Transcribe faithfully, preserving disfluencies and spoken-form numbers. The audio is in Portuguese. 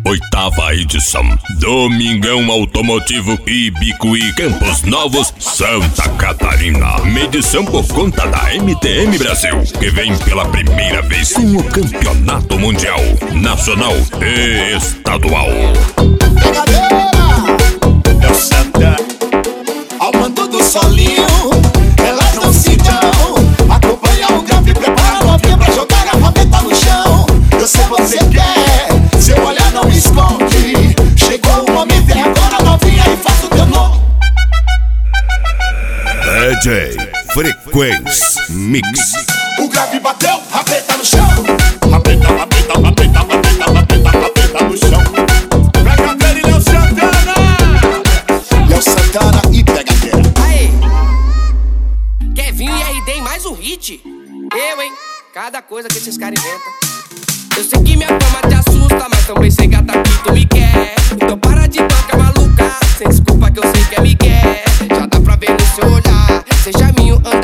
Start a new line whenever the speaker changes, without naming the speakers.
oitava edição. Domingão Automotivo Ibicuí, Campos Novos, Santa Catarina. Medição por conta da M T M Brasil, que vem pela primeira vez com o campeonato mundial, nacional e estadual.
Pegadeira, é o Santa, ao mando do solinho, elas não se dão. Acompanha o grave, prepara a novinha pra jogar a rabeta no chão. Eu sei você quer, seu olhar não esconde. Chegou o momento, é agora, novinha, e faz o teu nome.
D J Frequência Mix.
O grave bateu, rabeta no chão. Rabeta, rabeta, rabeta, rabeta, rabeta, rabeta no chão. Pegadeira e Léo Santana. Léo Santana e Pegadeira.
Aê! Kevin e R D em mais um hit. Eu, hein? Cada coisa que esses caras inventam. Eu sei que minha fama te assusta, mas também sei gata que tu me quer. Então para de banca maluca, sem desculpa que eu sei que é Miguel. Já dá pra ver no seu olhar, seja minha